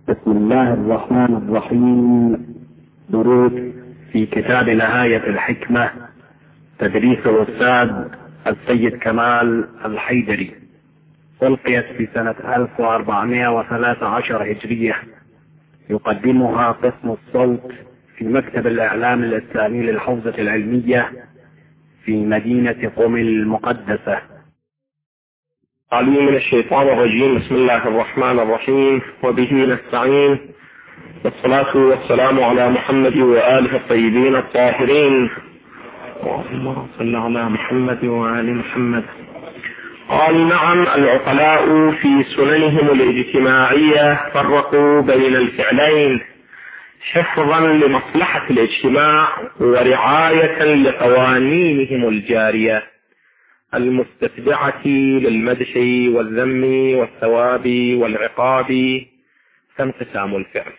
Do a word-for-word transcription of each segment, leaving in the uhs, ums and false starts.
بسم الله الرحمن الرحيم. دروس في كتاب نهاية الحكمة، تدريس الأستاذ السيد كمال الحيدري، ألقيت في سنة ألف وأربعمائة وثلاثة عشر هجرية. يقدمها قسم الصوت في مكتب الإعلام الإسلامي للحوزة العلمية في مدينة قم المقدسة. عليم من الشيطان الرجيم. بسم الله الرحمن الرحيم، وبه نستعين، والصلاة والسلام على محمد وآله الطيبين الطاهرين. اللهم صل على محمد وآل محمد. قال: نعم، العقلاء في سننهم الاجتماعية فرقوا بين الفعلين حفظا لمصلحة الاجتماع ورعاية لقوانينهم الجارية المستتبعة للمدح والذم والثواب والعقاب، فانقسام الفعل.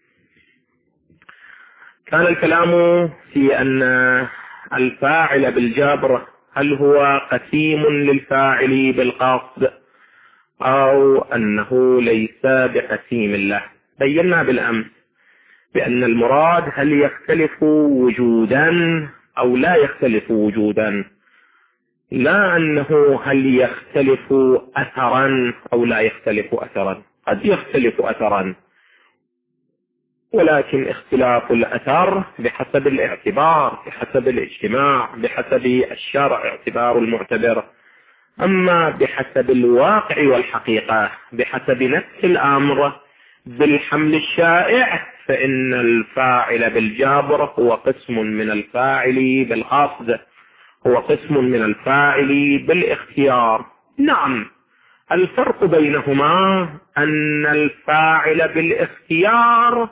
كان الكلام في أن الفاعل بالجبر هل هو قسيم للفاعل بالقصد أو أنه ليس بقسيم له. بينا بالأمس بأن المراد هل يختلف وجودا أو لا يختلف وجودا، لا أنه هل يختلف أثرا أو لا يختلف أثرا. قد يختلف أثرا، ولكن اختلاف الأثر بحسب الاعتبار، بحسب الاجتماع، بحسب الشرع اعتبار المعتبر. أما بحسب الواقع والحقيقة، بحسب نفس الأمر بالحمل الشائع، فإن الفاعل بالجبر هو قسم من الفاعل بالقصد، هو قسم من الفاعل بالاختيار. نعم، الفرق بينهما أن الفاعل بالاختيار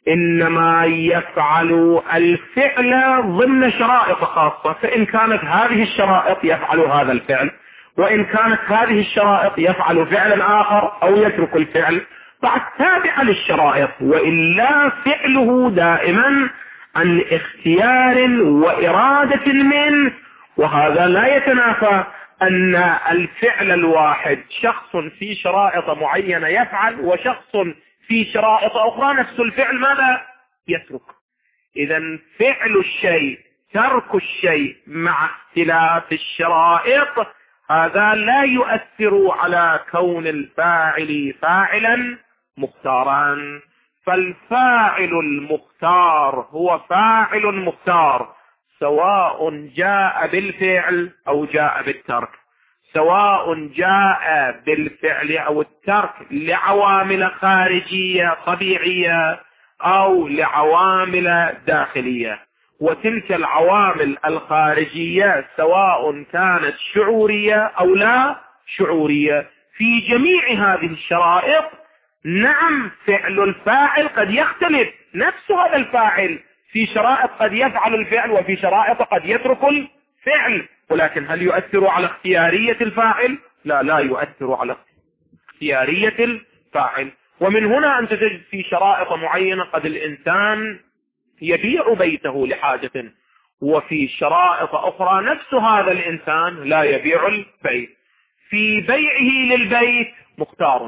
إنما يفعل الفعل ضمن شرائط خاصة، فإن كانت هذه الشرائط يفعل هذا الفعل، وإن كانت هذه الشرائط يفعل فعلا آخر أو يترك الفعل بعد تابع للشرائط، وإلا فعله دائما عن اختيار وإرادة منه. وهذا لا يتنافى أن الفعل الواحد شخص في شرائط معينة يفعل، وشخص في شرائط أخرى نفس الفعل ماذا يترك. إذن فعل الشيء ترك الشيء مع اختلاف الشرائط، هذا لا يؤثر على كون الفاعل فاعلا مختارا. فالفاعل المختار هو فاعل مختار سواء جاء بالفعل أو جاء بالترك، سواء جاء بالفعل أو الترك لعوامل خارجية طبيعية أو لعوامل داخلية. وتلك العوامل الخارجية سواء كانت شعورية أو لا شعورية، في جميع هذه الشرائط نعم فعل الفاعل قد يختلف. نفس هذا الفاعل في شرائط قد يفعل الفعل، وفي شرائط قد يترك الفعل، ولكن هل يؤثر على اختيارية الفاعل؟ لا لا يؤثر على اختيارية الفاعل. ومن هنا أنت تجد في شرائط معينة قد الإنسان يبيع بيته لحاجة، وفي شرائط أخرى نفس هذا الإنسان لا يبيع البيت. في بيعه للبيت مختار،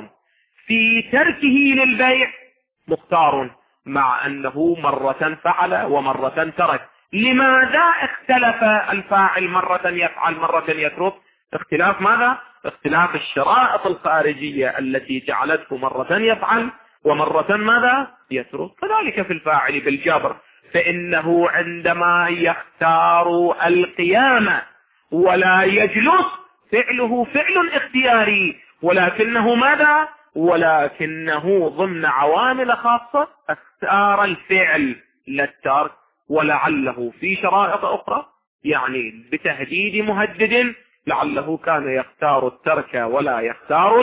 في تركه للبيع مختار، مع أنه مرة فعل ومرة ترك. لماذا اختلف الفاعل؟ مرة يفعل مرة يترك. اختلاف ماذا؟ اختلاف الشرائط الخارجية التي جعلته مرة يفعل ومرة ماذا يترك. كذلك في الفاعل بالجبر، فإنه عندما يختار القيامة ولا يجلس فعله فعل اختياري، ولكنه ماذا؟ ولكنه ضمن عوامل خاصة اختار الفعل للترك. ولعله في شرائط أخرى يعني بتهديد مهدد لعله كان يختار الترك ولا يختار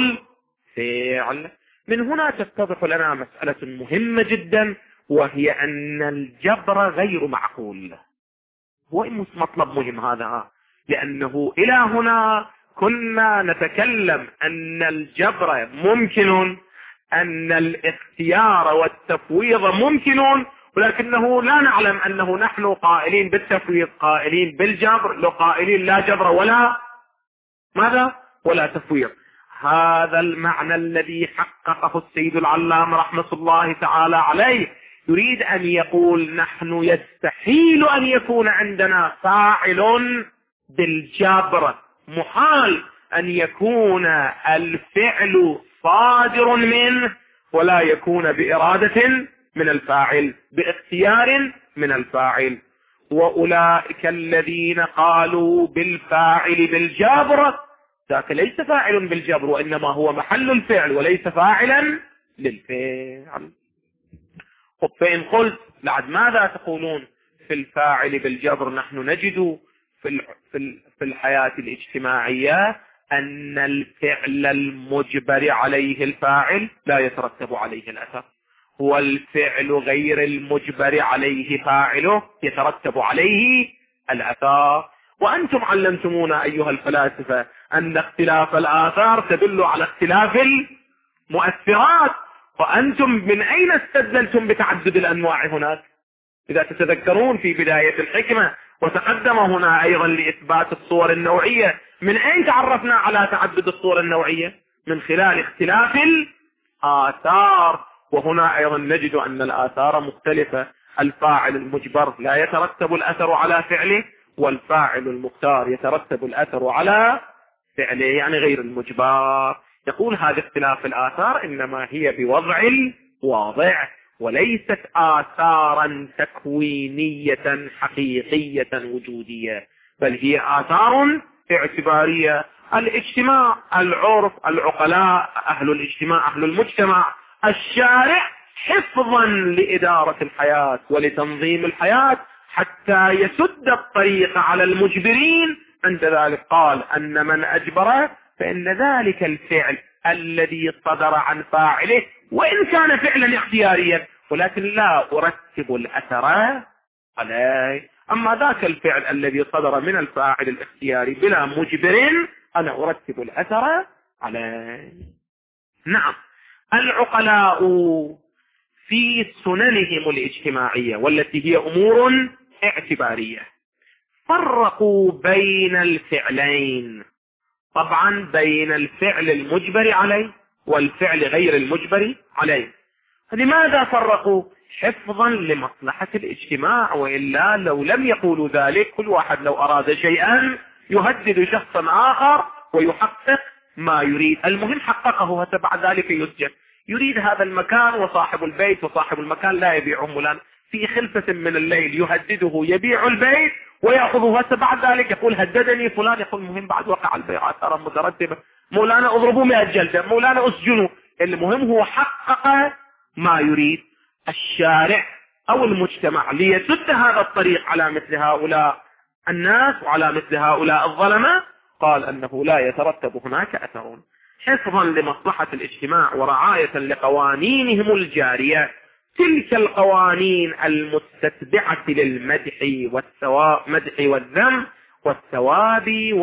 الفعل. من هنا تتضح لنا مسألة مهمة جدا، وهي أن الجبر غير معقول. هو مطلب مهم هذا، لأنه إلى هنا كنا نتكلم أن الجبر ممكن، أن الاختيار والتفويض ممكن، ولكنه لا نعلم أنه نحن قائلين بالتفويض، قائلين بالجبر، لو قائلين لا جبر ولا ماذا ولا تفويض. هذا المعنى الذي حققه السيد العلامة رحمة الله تعالى عليه. يريد أن يقول نحن يستحيل أن يكون عندنا فاعل بالجبر، محال أن يكون الفعل صادر منه ولا يكون بإرادة من الفاعل، باختيار من الفاعل. وأولئك الذين قالوا بالفاعل بالجبر ذاك ليس فاعل بالجبر، وإنما هو محل الفعل وليس فاعلا للفعل. فإن قلت لعد ماذا تقولون في الفاعل بالجبر؟ نحن نجد في في الحياة الاجتماعية أن الفعل المجبر عليه الفاعل لا يترتب عليه الأثر، والفعل غير المجبر عليه فاعله يترتب عليه الأثار. وأنتم علمتمونا أيها الفلاسفة أن اختلاف الآثار تدل على اختلاف المؤثرات، وأنتم من أين استدلتم بتعدد الأنواع هناك؟ إذا تتذكرون في بداية الحكمة وتقدم هنا أيضا لإثبات الصور النوعية، من أين تعرفنا على تعدد الصور النوعية؟ من خلال اختلاف الآثار. وهنا أيضا نجد أن الآثار مختلفة، الفاعل المجبر لا يترتب الأثر على فعله، والفاعل المختار يترتب الأثر على فعله، يعني غير المجبر. يقول هذا اختلاف الآثار إنما هي بوضع الواضع، وليست آثارا تكوينية حقيقية وجودية، بل هي آثار اعتبارية. الاجتماع، العرف، العقلاء، أهل الاجتماع، أهل المجتمع، الشارع، حفظا لإدارة الحياة ولتنظيم الحياة حتى يسد الطريق على المجبرين. عند ذلك قال أن من أجبر فإن ذلك الفعل الذي صدر عن فاعله وإن كان فعلا اختياريا ولكن لا أرتب الأثر عليه. أما ذاك الفعل الذي صدر من الفاعل الاختياري بلا مجبر أنا أرتب الأثر عليه. نعم، العقلاء في سننهم الاجتماعية والتي هي أمور اعتبارية فرقوا بين الفعلين، طبعا بين الفعل المجبر عليه والفعل غير المجبر عليه. لماذا فرقوا؟ حفظا لمصلحة الاجتماع، وإلا لو لم يقولوا ذلك كل واحد لو أراد شيئا يهدد شخصا آخر ويحقق ما يريد. المهم حققه حتى بعد ذلك يسجن. يريد هذا المكان وصاحب البيت وصاحب المكان لا يبيعه، فلان في خلفة من الليل يهدده يبيع البيت ويأخذه، حتى بعد ذلك يقول هددني فلان، يقول المهم بعد وقع البيع ترى مترتبة، مولانا اضربوا مئة جلدة، مولانا اسجنوا. المهم هو حقق ما يريد. الشارع أو المجتمع ليسد هذا الطريق على مثل هؤلاء الناس وعلى مثل هؤلاء الظلمة قال أنه لا يترتب هناك أثر، حفظا لمصلحة الاجتماع ورعاية لقوانينهم الجارية، تلك القوانين المستتبعة للمدح والثواب، مدح والذم والثواب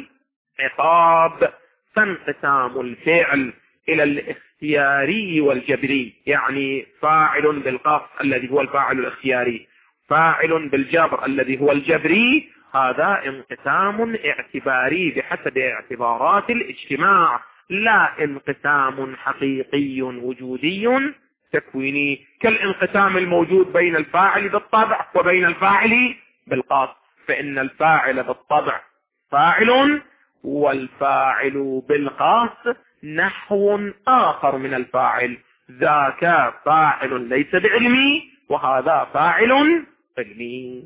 والعقاب. فانقسام الفعل إلى الاختياري والجبري، يعني فاعل بالقصد الذي هو الفاعل الاختياري، فاعل بالجبر الذي هو الجبري، هذا انقسام اعتباري بحسب اعتبارات الاجتماع، لا انقسام حقيقي وجودي تكويني كالانقسام الموجود بين الفاعل بالطبع وبين الفاعل بالقصد. فإن الفاعل بالطبع فاعل، والفاعل بالقصد نحو آخر من الفاعل، ذاك فاعل ليس بعلمي وهذا فاعل علمي.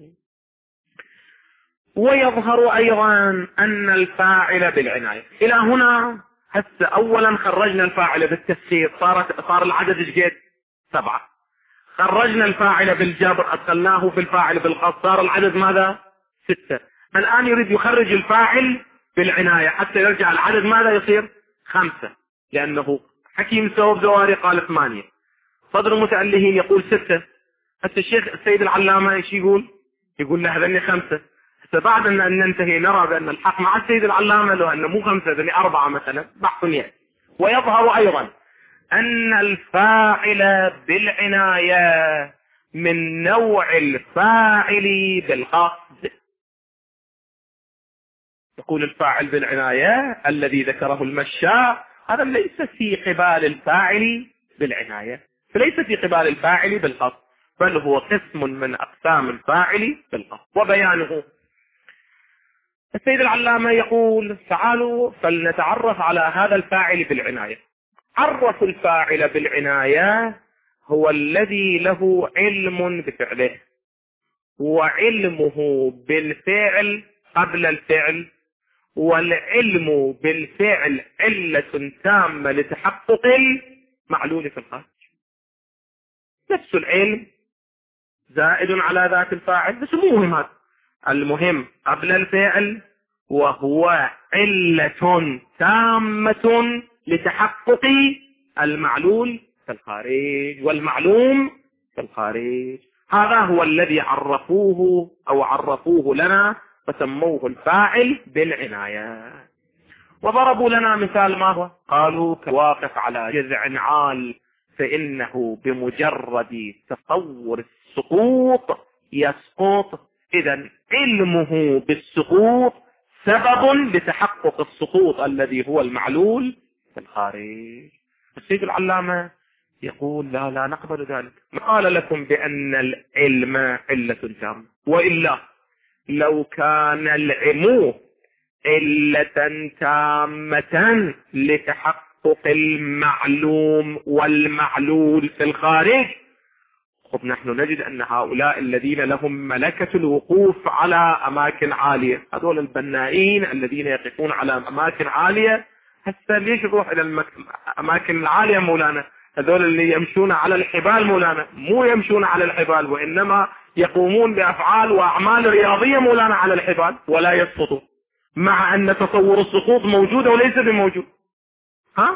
ويظهر أيضا أن الفاعل بالعناية. إلى هنا هسه أولا خرجنا الفاعل بالتسخير، صارت صار العدد جديد سبعة. خرجنا الفاعل بالجبر أدخلناه في الفاعل بالقصد، صار العدد ماذا؟ ستة. الآن يريد يخرج الفاعل بالعناية حتى يرجع العدد ماذا يصير؟ خمسة، لأنه حكيم سوب زواري قال ثمانية، صدر المتألهين يقول ستة. حتى الشيخ السيد العلامة ايش يقول؟ يقول له هذني خمسة. حتى بعد أن ننتهي نرى بأن الحق مع السيد العلامة لو أنه مو خمسة هذني أربعة مثلا، بحث يأتي. ويظهر أيضا أن الفاعل بالعناية من نوع الفاعل بالقصد. يقول الفاعل بالعناية الذي ذكره المشاء هذا ليس في قبال الفاعل بالعناية، فليس في قبال الفاعل بالقصد، بل هو قسم من أقسام الفاعل بالقصد. وبيانه السيد العلامة يقول تعالوا فلنتعرف على هذا الفاعل بالعناية. عرف الفاعل بالعناية هو الذي له علم بفعله، وعلمه بالفعل قبل الفعل، والعلم بالفعل علة تامة لتحقق المعلول في الخارج. نفس العلم زائد على ذات الفاعل، بس مو مهم هذا، المهم قبل الفعل، وهو علة تامة لتحقق المعلول في الخارج والمعلوم في الخارج. هذا هو الذي عرفوه أو عرفوه لنا فسموه الفاعل بالعناية. وضربوا لنا مثال ما هو، قالوا كواقف على جذع عال فإنه بمجرد تصور السقوط يسقط. إذن علمه بالسقوط سبب لتحقق السقوط الذي هو المعلول في الخارج. السيد العلامة يقول لا لا نقبل ذلك، قال لكم بأن العلم علة تامة، وإلا لو كان العلم علة تامة لتحقق المعلوم والمعلول في الخارج، خب نحن نجد أن هؤلاء الذين لهم ملكة الوقوف على أماكن عالية، هذول البنائين الذين يقفون على أماكن عالية، حتى ليش يروح إلى الأماكن العالية مولانا؟ هذول اللي يمشون على الحبال مولانا، مو يمشون على الحبال، وإنما يقومون بأفعال وأعمال رياضية مولانا على الحبال ولا يسقطوا، مع أن تصور السقوط موجود وليس بموجود. ها؟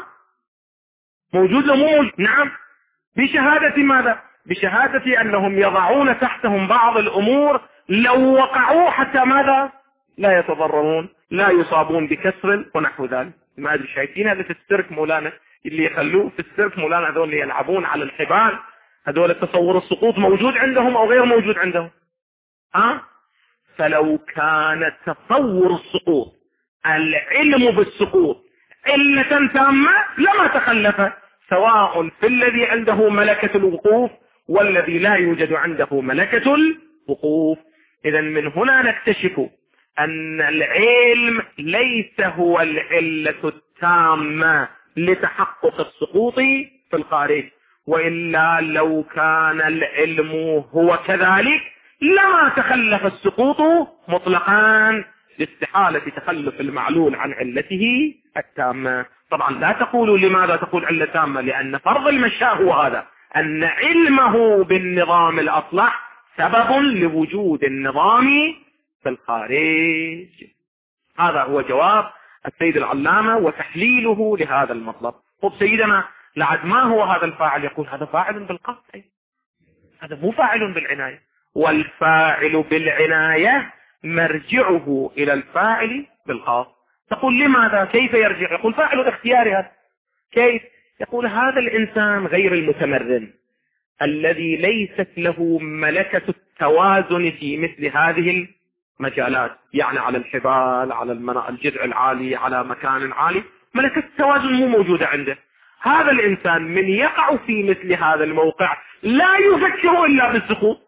موجود لو مو موجود؟ نعم، بشهادة ماذا؟ بشهادة أنهم يضعون تحتهم بعض الأمور لو وقعوا حتى ماذا؟ لا يتضررون، لا يصابون بكسر ونحو ذلك. ما أدري شايفين هذا في السيرك مولانا، اللي يخلوه في السيرك مولانا هذول اللي يلعبون على الحبال، هذول التصور السقوط موجود عندهم أو غير موجود عندهم؟ ها؟ فلو كان تصور السقوط العلم بالسقوط علة تامة لما تخلف، سواء في الذي عنده ملكة الوقوف والذي لا يوجد عنده ملكة الوقوف. إذا من هنا نكتشف أن العلم ليس هو العلة التامة لتحقق السقوط في الخارج، وإلا لو كان العلم هو كذلك لما تخلف السقوط مطلقا لاستحالة تخلف المعلول عن علته التامة. طبعا لا تقولوا لماذا تقول علة تامة، لأن فرض المشاء هو هذا، أن علمه بالنظام الأصلح سبب لوجود النظام في الخارج. هذا هو جواب السيد العلامة وتحليله لهذا المطلب. طب سيدنا لعد ما هو هذا الفاعل؟ يقول هذا فاعل بالقصد، هذا مو فاعل بالعناية، والفاعل بالعناية مرجعه إلى الفاعل بالخاص. تقول لماذا؟ كيف يرجع؟ يقول فاعل اختياري هذا. كيف؟ يقول هذا الإنسان غير المتمرن الذي ليست له ملكة التوازن في مثل هذه المجالات، يعني على الحبال، على الجذع العالي، على مكان عالي، ملكة التوازن مو موجودة عنده. هذا الإنسان من يقع في مثل هذا الموقع لا يفكر إلا بالسقوط.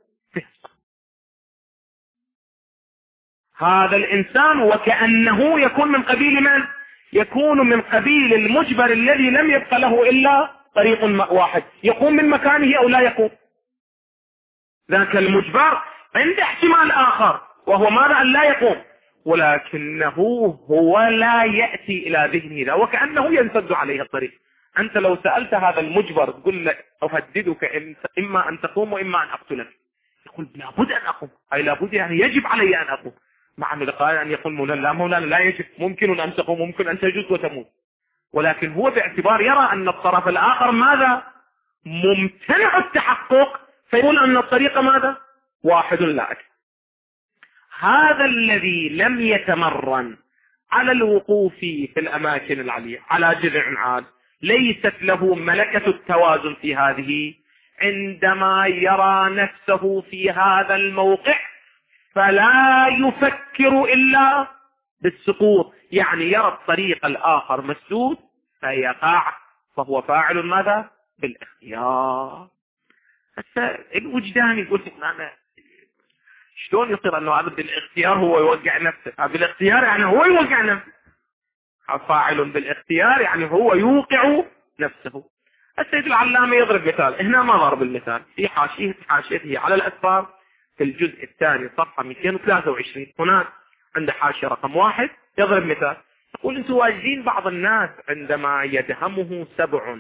هذا الإنسان وكأنه يكون من قبيل من؟ يكون من قبيل المجبر الذي لم يبق له إلا طريق واحد، يقوم من مكانه أو لا يقوم. ذاك المجبر عنده احتمال آخر وهو ماذا؟ أن لا يقوم، ولكنه هو لا يأتي إلى ذهنه ذا، وكأنه ينسد عليه الطريق. أنت لو سألت هذا المجبر تقول له أهددك إما أن تقوم وإما أن أقتلك، يقول لابد أن أقوم، أي لابد يعني يجب علي أن أقوم. مع أن قال أن يقول مولانا لا مولانا لا يجب، ممكن أن تقوم، ممكن أن تجوز وتموت، ولكن هو باعتبار يرى أن الطرف الآخر ماذا؟ ممتنع التحقق، فيقول أن الطريق ماذا؟ واحد لا أكثر. هذا الذي لم يتمرن على الوقوف في الأماكن العالية على جذع عال، ليست له ملكة التوازن في هذه، عندما يرى نفسه في هذا الموقع فلا يفكر إلا بالسقوط، يعني يرى الطريق الآخر مسدود فيقع، فهو فاعل ماذا؟ بالاختيار. هسه الوجدان يقول أنا شلون يصير أنه هذا بالاختيار هو يوقع نفسه؟ بالاختيار يعني هو يوقع نفسه، فاعل بالاختيار يعني هو يوقع نفسه. السيد العلامة يضرب مثال، هنا ما ضرب المثال، في حاشية حاشيته على الأسفار في الجزء الثاني صفحة مئتين وثلاثة وعشرين، هناك عند حاشية رقم واحد يضرب مثال، يقول أنتم واجدين بعض الناس عندما يدهمه سبع،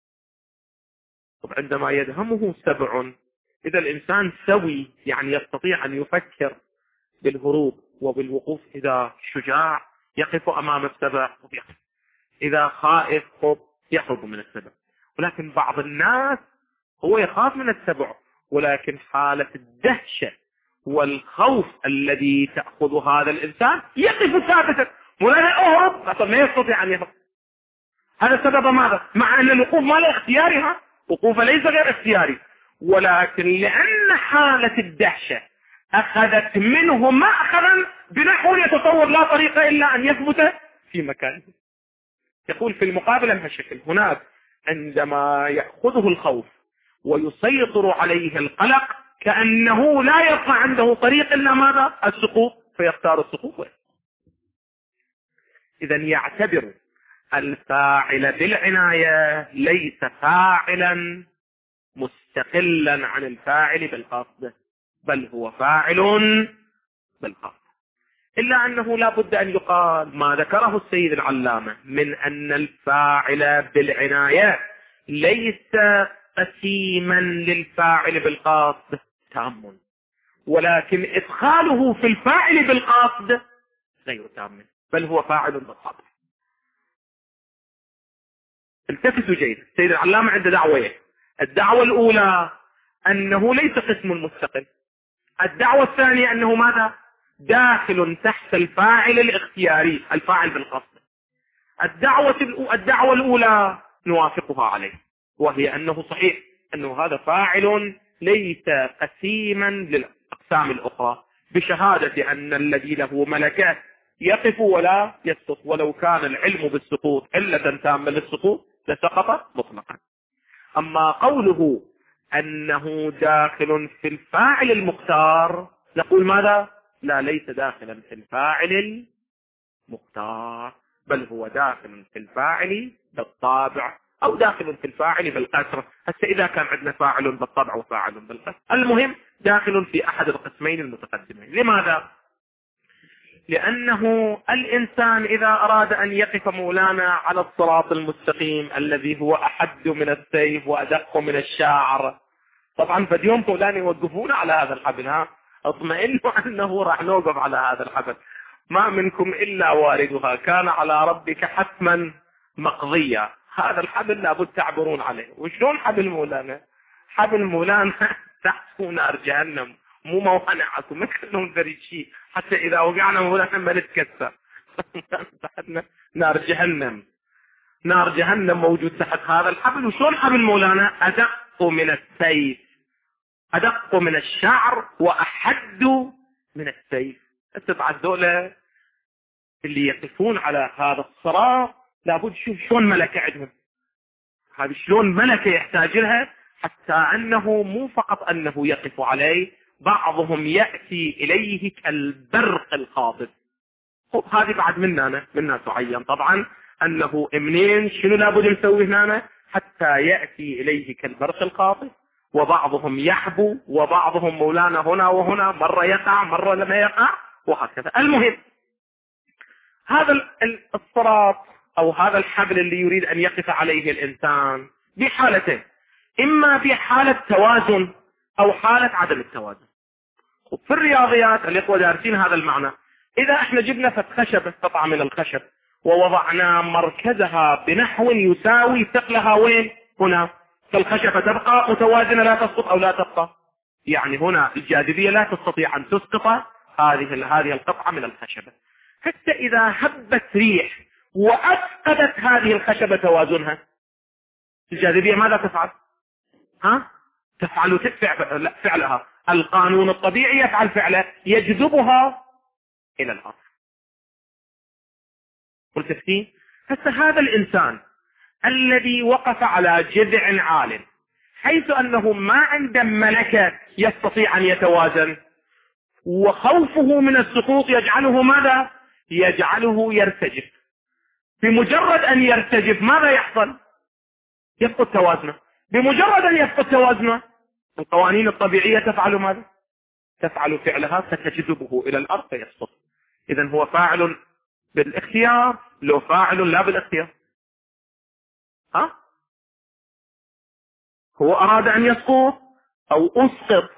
عندما يدهمه سبع، إذا الإنسان سوي يعني يستطيع أن يفكر بالهروب وبالوقوف، إذا شجاع يقف أمام السبع، إذا خائف يهرب من السبع. ولكن بعض الناس هو يخاف من السبع، ولكن حالة الدهشة والخوف الذي تأخذ هذا الإنسان يقف ثابتا ولا أهرب، ما يستطيع أن يهرب. هذا سبب ماذا؟ مع أن الوقوف ما له اختيارها، وقوف ليس غير اختياري، ولكن لأن حالة الدهشة أخذت منه مأخذا بنحو يتصور لا طريق إلا أن يثبت في مكانه. يقول في المقابل هالشكل، هناك عندما يأخذه الخوف ويسيطر عليه القلق كأنه لا يبقى عنده طريق إلا ماذا؟ السقوط، فيختار السقوط. إذا يعتبر الفاعل بالعناية ليس فاعلا مستقلا عن الفاعل بالقصد، بل هو فاعل بالقصد. إلا أنه لا بد أن يقال ما ذكره السيد العلامة من أن الفاعل بالعناية ليس قسيما للفاعل بالقصد تام، ولكن إدخاله في الفاعل بالقصد غير تام، بل هو فاعل بالقصد. التفتوا جيد، السيد العلامة عنده دعوة، الدعوة الأولى أنه ليس قسم مستقل، الدعوة الثانية أنه ماذا؟ داخل تحت الفاعل الاختياري، الفاعل بالقصد. الدعوة الدعوة الأولى نوافقها عليه، وهي أنه صحيح أنه هذا فاعل ليس قسيما للأقسام الأخرى، بشهادة أن الذي له ملكات يقف ولا يسقط، ولو كان العلم بالسقوط علة تامة للسقوط لسقط مطلقا. أما قوله أنه داخل في الفاعل المختار، نقول ماذا؟ لا، ليس داخلا في الفاعل المختار، بل هو داخل في الفاعل بالطابع، أو داخل في الفاعل بالقسر. هسه إذا كان عندنا فاعل بالطبع وفاعل بالقسر، المهم داخل في أحد القسمين المتقدمين. لماذا؟ لأنه الإنسان إذا أراد أن يقف مولانا على الصراط المستقيم الذي هو أحد من السيف وأدق من الشعر، طبعا فاليوم مولانا يوقفون على هذا الحبل، ها اطمئنوا أنه راح نوقف على هذا الحبل، ما منكم إلا واردها كان على ربك حتما مقضية. هذا الحبل لابد تعبرون عليه. وشلون حبل مولانا؟ حبل مولانا تحت نار جهنم، مو موانعكم مثلهم ذريد شيء، حتى إذا وقعنا مولانا ما نتكسر. تحتنا نار جهنم، نار جهنم موجود تحت هذا الحبل. وشلون حبل مولانا؟ أدق من السيف، أدق من الشعر وأحد من السيف. السبعة الدولة اللي يقفون على هذا الصراط لابد شوف شلون ملكة عندهم، هذه شلون ملكة يحتاج لها، حتى أنه مو فقط أنه يقف عليه، بعضهم يأتي إليه كالبرق الخاطف. هذه بعد مننا منا تعين طبعا أنه منين شنو لابد نسوي هنا حتى يأتي إليه كالبرق الخاطف. وبعضهم يحبو وبعضهم مولانا هنا وهنا، مرة يقع مرة لما يقع وهكذا. المهم هذا الصراط أو هذا الحبل اللي يريد أن يقف عليه الإنسان بحالتين، إما بحالة توازن أو حالة عدم التوازن. وفي الرياضيات الإخوة دارسين هذا المعنى، إذا احنا جبنا فتخشب قطعة من الخشب ووضعنا مركزها بنحو يساوي ثقلها وين؟ هنا، فالخشبة تبقى متوازنة لا تسقط أو لا تبقى، يعني هنا الجاذبية لا تستطيع أن تسقط هذه هذه القطعة من الخشبة. حتى إذا هبت ريح وأفقدت هذه الخشبة توازنها، الجاذبية ماذا تفعل؟ ها؟ تفعل تفعل فعلها، القانون الطبيعي يفعل فعله، يجذبها إلى الأرض. قلت فيه هسه هذا الإنسان الذي وقف على جذع عال حيث أنه ما عنده ملكة يستطيع أن يتوازن، وخوفه من السقوط يجعله ماذا؟ يجعله يرتجف. بمجرد أن يرتجف ماذا يحصل؟ يفقد توازنه. بمجرد أن يفقد توازنه القوانين الطبيعية تفعل ماذا؟ تفعل فعلها فتجذبه إلى الأرض فيسقط. إذن هو فاعل بالاختيار لو فاعل لا بالاختيار. ها؟ هو أراد أن يسقط أو أسقط.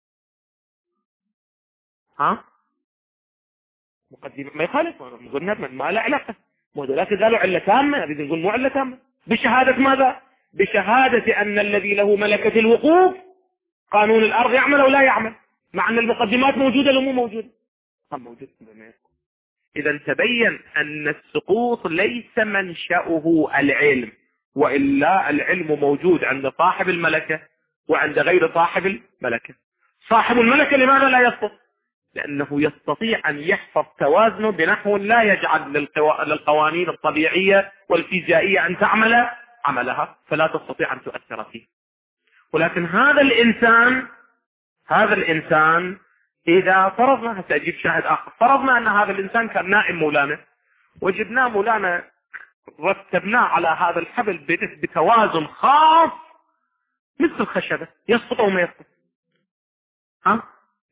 ها؟ مقدمة ما يخالف، قلنا ما له علاقة، لكن قالوا علة تامة، نريد نقول مو علة تامة. بشهادة ماذا؟ بشهادة أن الذي له ملكة الوقوف قانون الأرض يعمل أو لا يعمل، مع أن المقدمات موجودة لو مو موجودة؟ هم موجودة. إذا تبين أن السقوط ليس منشأه العلم، وإلا العلم موجود عند صاحب الملكة وعند غير صاحب الملكة. صاحب الملكة لماذا لا يسقط؟ لأنه يستطيع أن يحفظ توازنه بنحو لا يجعل للقوانين الطبيعية والفيزيائية أن تعمل عملها، فلا تستطيع أن تؤثر فيه. ولكن هذا الإنسان هذا الإنسان إذا فرضنا، هسأجيب شاهد آخر، فرضنا أن هذا الإنسان كان نائم مولانا وجبناه مولانا رتبناه على هذا الحبل بتوازن خاص مثل الخشبة، يسقط أو ما يسقط؟ ها؟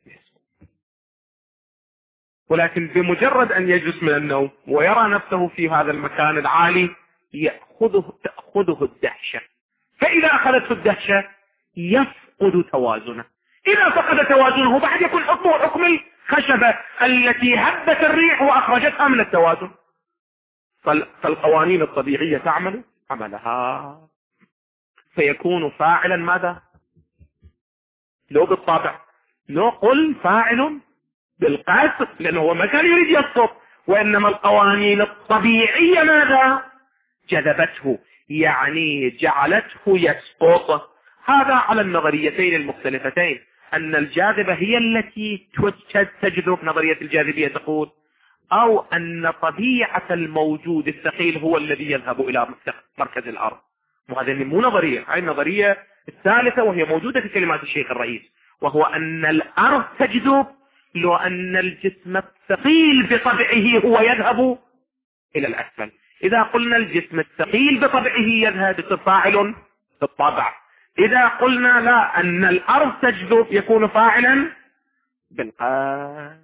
ولكن بمجرد أن يجلس من النوم ويرى نفسه في هذا المكان العالي يأخذه تأخذه الدهشة، فإذا أخذته الدهشة يفقد توازنه. إذا فقد توازنه بعد يكون حكمه حكم الخشبة التي هبت الريح وأخرجتها من التوازن. فالقوانين الطبيعية تعمل عملها، فيكون فاعلا ماذا؟ لو بالطبع، لو قل فاعل بالقصد، لأنه هو ما كان يريد يسقط، وإنما القوانين الطبيعية ماذا؟ جذبته، يعني جعلته يسقط. هذا على النظريتين المختلفتين، أن الجاذبة هي التي تجذب، نظرية الجاذبية تقول، أو أن طبيعة الموجود الثقيل هو الذي يذهب إلى مركز الأرض. وهذه مو نظرية، هذه النظرية الثالثة وهي موجودة في كلمات الشيخ الرئيس، وهو أن الأرض تجذب لو أن الجسم الثقيل بطبعه هو يذهب إلى الأسفل. إذا قلنا الجسم الثقيل بطبعه يذهب يصير فاعل بالطبع. إذا قلنا لا، أن الأرض تجذب يكون فاعلا بالقصد.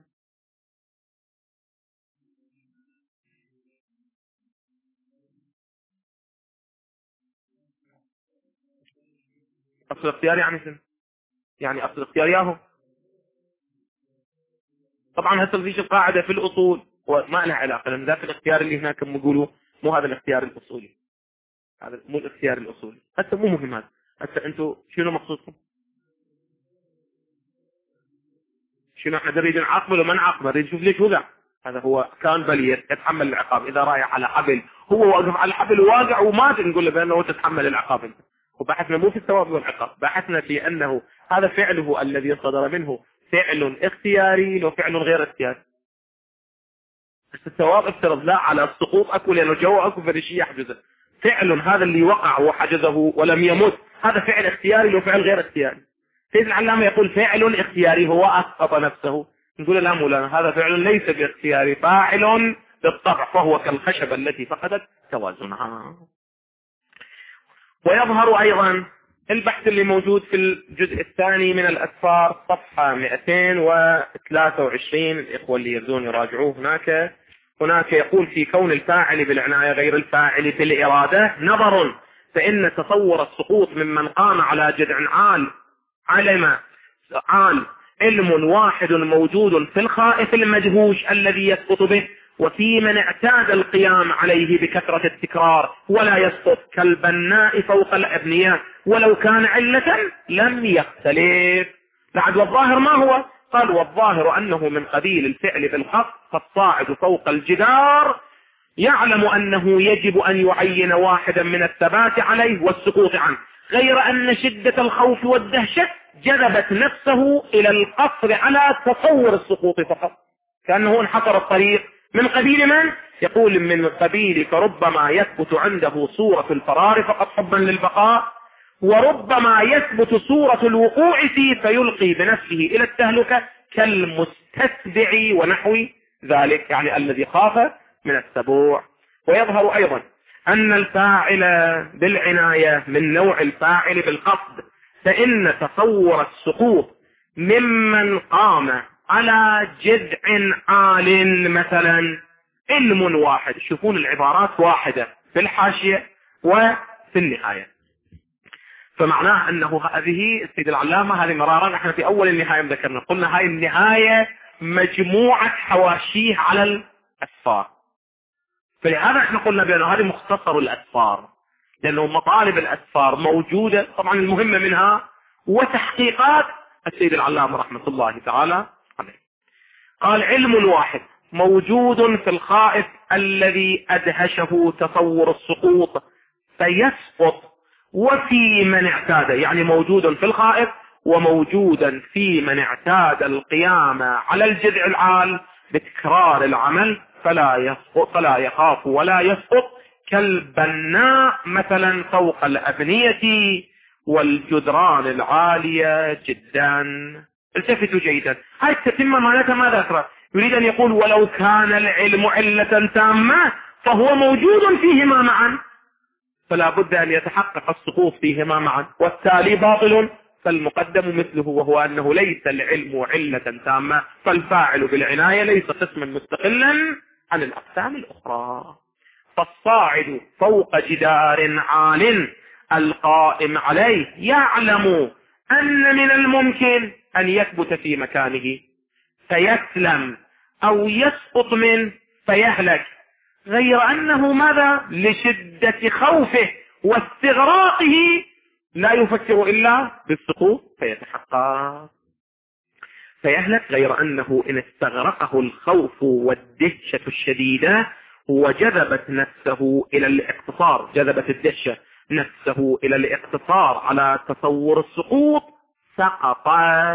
أصل اختيار يعني سن. يعني أصل اختيار ياهو. طبعا هسه فيش القاعدة في الأصول وما لها علاقة، لأن ذاك الاختيار اللي هناك كم يقولوا مو هذا الاختيار الأصولي، هذا مو الاختيار الأصولي. هسه مو مهم هذا. هسه أنتوا شنو مقصودكم؟ شنو احنا نريد نعاقبه وما نعاقبه؟ نريد نشوف ليش وقع. هذا هو كان بليغ يتحمل العقاب. إذا رايح على حبل هو واقف على الحبل واقع ومات، نقول له بأنه تتحمل العقاب انت. وبحثنا مو في الثواب والعقاب، بحثنا في أنه هذا فعله الذي صدر منه فعل اختياري وفعل غير اختياري. بس الثواب افترض لا على السقوط اكو، لانه جو اكو فريشي يحجزه. فعل هذا اللي وقع وحجزه ولم يمت هذا فعل اختياري وفعل غير اختياري. سيد العلامة يقول فعل اختياري هو اسقط نفسه، نقول لا مولانا هذا فعل ليس باختياري، فاعل بالطبع، فهو كالخشبة التي فقدت توازنها. ويظهر ايضا البحث اللي موجود في الجزء الثاني من الأسفار صفحة مئتين وثلاثة وعشرين، الإخوة اللي يريدون يراجعوه هناك. هناك يقول في كون الفاعل بالعناية غير الفاعل بالإرادة نظر، فإن تصور السقوط ممن قام على جذع عال علم عال علم واحد موجود في الخائف المدهوش الذي يسقط به، وفي من اعتاد القيام عليه بكثرة التكرار ولا يسقط كالبناء فوق الأبنية، ولو كان علة لم يختلف. بعد والظاهر ما هو؟ قال والظاهر أنه من قبيل الفعل بالحق، فالصاعد فوق الجدار يعلم أنه يجب أن يعين واحدا من الثبات عليه والسقوط عنه، غير أن شدة الخوف والدهشة جذبت نفسه إلى القصر على تصور السقوط فقط، كأنه انحصر الطريق من قبيل من؟ يقول من قبيل فربما يثبت عنده صورة الفرار فقط حبا للبقاء، وربما يثبت صورة الوقوع فيه فيلقي بنفسه إلى التهلكة كالمستتبع ونحو ذلك، يعني الذي خاف من السبوع. ويظهر أيضا أن الفاعل بالعناية من نوع الفاعل بالقصد، فإن تصور السقوط ممن قام على جذع عال مثلا علم واحد، شوفون العبارات واحدة في الحاشية وفي النهاية، فمعناه أنه هذه السيد العلامة هذه مرارا احنا في أول النهاية ذكرنا قلنا هاي النهاية مجموعة حواشيه على الأسفار، فلهذا احنا قلنا بأنه هذه مختصر الأسفار، لأنه مطالب الأسفار موجودة طبعا المهمة منها وتحقيقات السيد العلامة رحمة الله تعالى عليه. قال علم واحد موجود في الخائف الذي أدهشه تصور السقوط فيسقط، وفي من اعتاد، يعني موجود في الخائف وموجودا في من اعتاد القيام على الجذع العال بتكرار العمل فلا يسقط فلا يخاف ولا يسقط، كالبناء مثلا فوق الأبنية والجدران العالية جدا. التفتوا جيدا، هاي التتمة معناتها ماذا ترى؟ يريد أن يقول ولو كان العلم علة تامة فهو موجود فيهما معا، فلا بد أن يتحقق السقوط فيهما معا، والتالي باطل، فالمقدم مثله، وهو أنه ليس العلم علة تامة، فالفاعل بالعناية ليس قسما مستقلا عن الأقسام الأخرى. فالصاعد فوق جدار عال القائم عليه يعلم أن من الممكن أن يثبت في مكانه فيسلم أو يسقط منه فيهلك، غير أنه ماذا؟ لشدة خوفه واستغراقه لا يفكر إلا بالسقوط فيتحقق فيهلك، غير أنه إن استغرقه الخوف والدهشة الشديدة وجذبت نفسه إلى الاقتصار، جذبت الدهشة نفسه إلى الاقتصار على تصور السقوط سقط،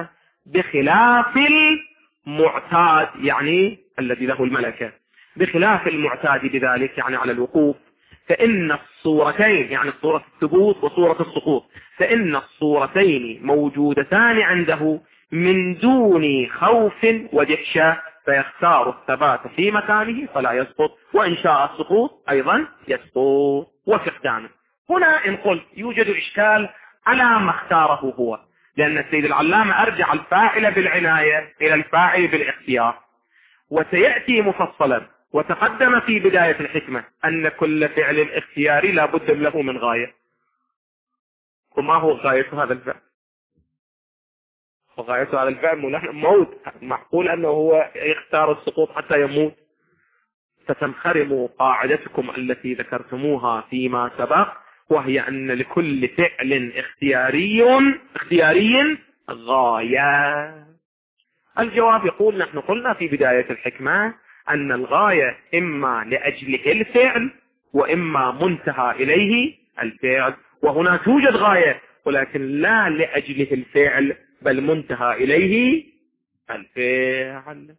بخلاف المعتاد يعني الذي له الملكة، بخلاف المعتاد بذلك يعني على الوقوف، فإن الصورتين يعني صورة الثبوت وصورة السقوط، فإن الصورتين موجودتان عنده من دون خوف ودهشة، فيختار الثبات في مكانه فلا يسقط، وإن شاء السقوط أيضا يسقط وفقدانه. هنا إن قلت يوجد إشكال على ما اختاره هو، لأن السيد العلامة أرجع الفاعل بالعناية إلى الفاعل بالاختيار، وسيأتي مفصلا وتقدم في بداية الحكمة أن كل فعل اختياري لا بد له من غاية. وما هو غاية هذا الفعل؟ وغاية هذا الفعل موت، معقول أنه هو يختار السقوط حتى يموت؟ فتنخرم قاعدتكم التي ذكرتموها فيما سبق، وهي أن لكل فعل اختياري اختياري غاية. الجواب يقول نحن قلنا في بداية الحكمة أن الغاية إما لأجله الفعل وإما منتهى إليه الفعل، وهنا توجد غاية ولكن لا لأجله الفعل بل منتهى إليه الفعل.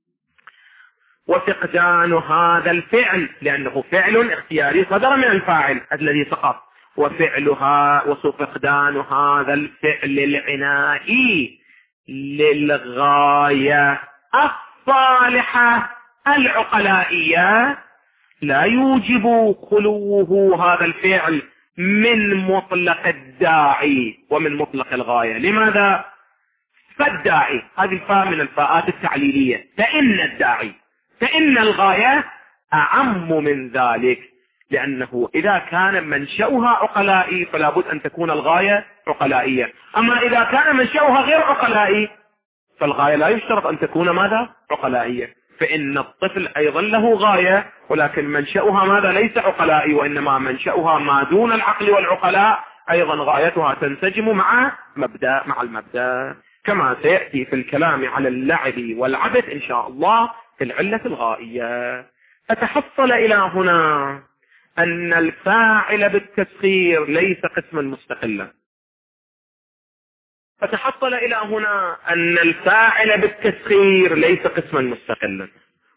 وفقدان هذا الفعل لأنه فعل اختياري صدر من الفاعل الذي سقط، وفعلها وفقدان هذا الفعل العنائي للغاية الصالحة العقلائية لا يوجب خلوه هذا الفعل من مطلق الداعي ومن مطلق الغاية. لماذا؟ فالداعي هذه الفاء من الفاءات التعليلية، فإن الداعي فإن الغاية أعم من ذلك، لأنه إذا كان منشأها عقلائي فلا بد أن تكون الغاية عقلائية، أما إذا كان منشأها غير عقلائي فالغاية لا يشترط أن تكون ماذا؟ عقلائية. فإن الطفل أيضا له غاية ولكن منشأها ماذا؟ ليس عقلائي، وإنما منشأها ما دون العقل والعقلاء، أيضا غايتها تنسجم مع مبدأ مع المبدأ، كما سيأتي في الكلام على اللعب والعبث إن شاء الله في العلة الغائية. فتحصل إلى هنا أن الفاعل بالتسخير ليس قسما مستقلا. فتحصل إلى هنا أن الفاعل بالتسخير ليس قسما مستقلا،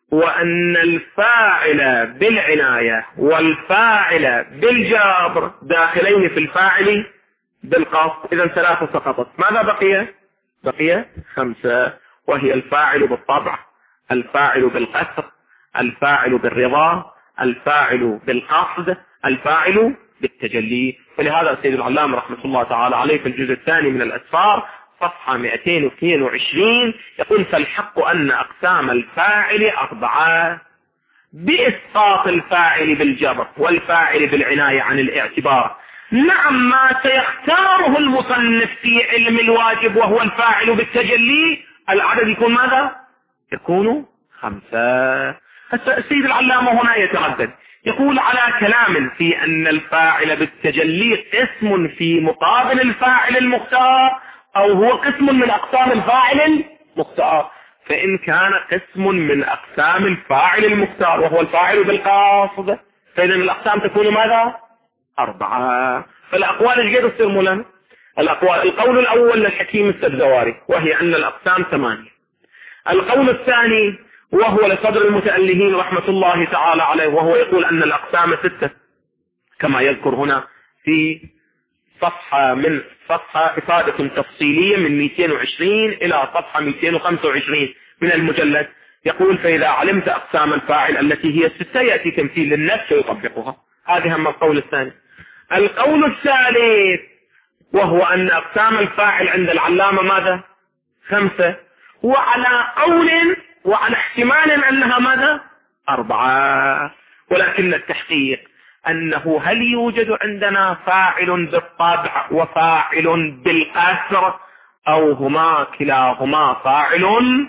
وأن الفاعل بالعناية والفاعل بالجبر داخلين في الفاعل بالقصد. إذا ثلاثة سقطت. ماذا بقي؟ بقي خمسة، وهي الفاعل بالطبع، الفاعل بالقصر، الفاعل بالرضا، الفاعل بالقصد، الفاعل بالتجلي. فلهذا السيد العلامة رحمة الله تعالى عليه في الجزء الثاني من الأسفار صفحة مئتين واثنين وعشرين يقول: فالحق أن أقسام الفاعل أربعة، بإسقاط الفاعل بالجبر والفاعل بالعناية عن الاعتبار. نعم، ما سيختاره المصنف في علم الواجب وهو الفاعل بالتجلي العدد يكون ماذا؟ يكون خمسة. السيد العلامة هنا يتردد، يقول: على كلام في أن الفاعل بالتجلي قسم في مقابل الفاعل المختار، أو هو قسم من أقسام الفاعل المختار. فإن كان قسم من أقسام الفاعل المختار وهو الفاعل بالقاصد، فإذا الأقسام تكون ماذا؟ أربعة. فالأقوال ايش قد تصير مولانا؟ الأقوال: القول الأول للحكيم السبزواري وهي أن الأقسام ثمانية. القول الثاني وهو لصدر المتألهين رحمة الله تعالى عليه، وهو يقول أن الأقسام ستة، كما يذكر هنا في صفحة من صفحة إفادة تفصيلية من مئتين وعشرين إلى صفحة مئتين وخمسة وعشرين من المجلد. يقول: فإذا علمت أقسام الفاعل التي هي الستة يأتي تمثيل للنفس ويطبقها. هذه هم القول الثاني. القول الثالث وهو أن أقسام الفاعل عند العلامة ماذا؟ خمسة، وعلى قول وعلى احتمال أنها ماذا؟ أربعة. ولكن التحقيق أنه هل يوجد عندنا فاعل بالطبع وفاعل بالقصر، أو هما كلاهما فاعل